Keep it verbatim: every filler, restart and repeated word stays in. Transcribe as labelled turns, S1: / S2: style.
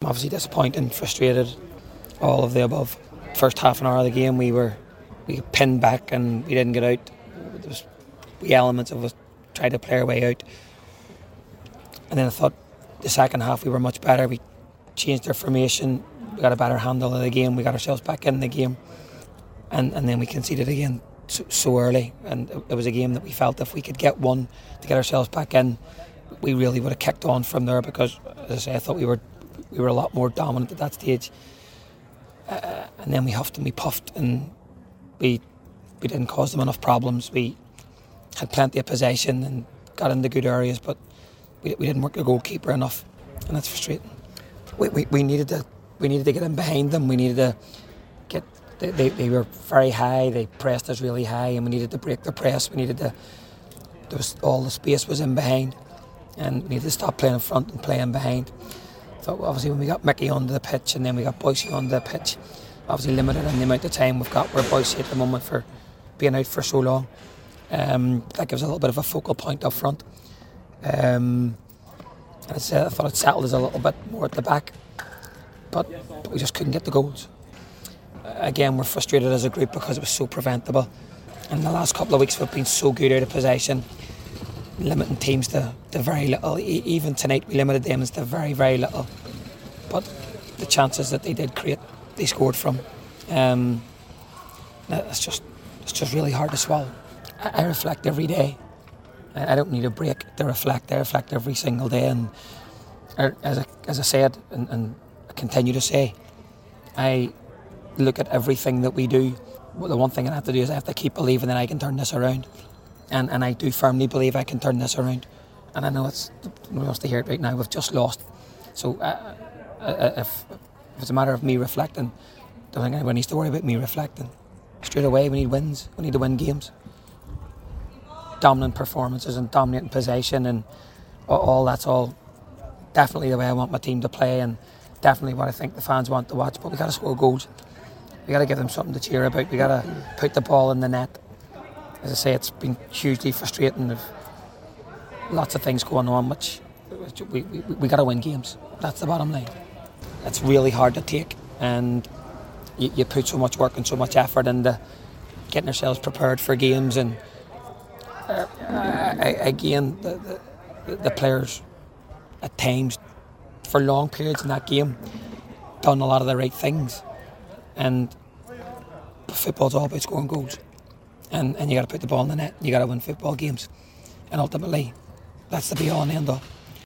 S1: obviously disappointing, frustrated, all of the above. First half an hour of the game, we were we got pinned back and we didn't get out. There was wee elements of us trying to play our way out. And then I thought the second half we were much better. We changed our formation, we got a better handle of the game, we got ourselves back in the game, and, and then we conceded again so, so early. And it, it was a game that we felt if we could get one to get ourselves back in, we really would have kicked on from there, because, as I say, I thought we were we were a lot more dominant at that stage. Uh, and then we huffed and we puffed, and we we didn't cause them enough problems. We had plenty of possession and got into good areas, but we, we didn't work the goalkeeper enough, and that's frustrating. We, we we needed to we needed to get in behind them. We needed to get they, they, they were very high. They pressed us really high, and we needed to break the press. We needed to there was all the space was in behind, and we needed to stop playing in front and playing behind. So obviously when we got Mickey onto the pitch and then we got Boyce onto the pitch, obviously limited in the amount of time we've got with Boyce at the moment for being out for so long. Um, that gives a little bit of a focal point up front. Um, and it's, uh, I thought it settled us a little bit more at the back, but, but we just couldn't get the goals. Uh, again, we're frustrated as a group because it was so preventable. And the last couple of weeks we've been so good out of possession, limiting teams to, to very little. E- even tonight we limited them to very, very little. But the chances that they did create, they scored from. Um, it's just it's just really hard to swallow. I, I reflect every day. I, I don't need a break to reflect. I reflect every single day. And as I, as I said, and, and I continue to say, I look at everything that we do. Well, the one thing I have to do is I have to keep believing that I can turn this around. And and I do firmly believe I can turn this around. And I know it's nobody wants to hear it right now. We've just lost. So uh, uh, if, if it's a matter of me reflecting, I don't think anyone needs to worry about me reflecting. Straight away, we need wins. We need to win games. Dominant performances and dominating possession and all, all that's all definitely the way I want my team to play, and definitely what I think the fans want to watch. But we got to score goals. We got to give them something to cheer about. We got to put the ball in the net. As I say, it's been hugely frustrating. There's lots of things going on, which we we, we got to win games. That's the bottom line. It's really hard to take, and you, you put so much work and so much effort into getting ourselves prepared for games. And uh, I, again, the, the, the players at times, for long periods in that game, done a lot of the right things. And football's all about scoring goals. And, and you got to put the ball in the net. You got to win football games, and ultimately, that's the be all and end all.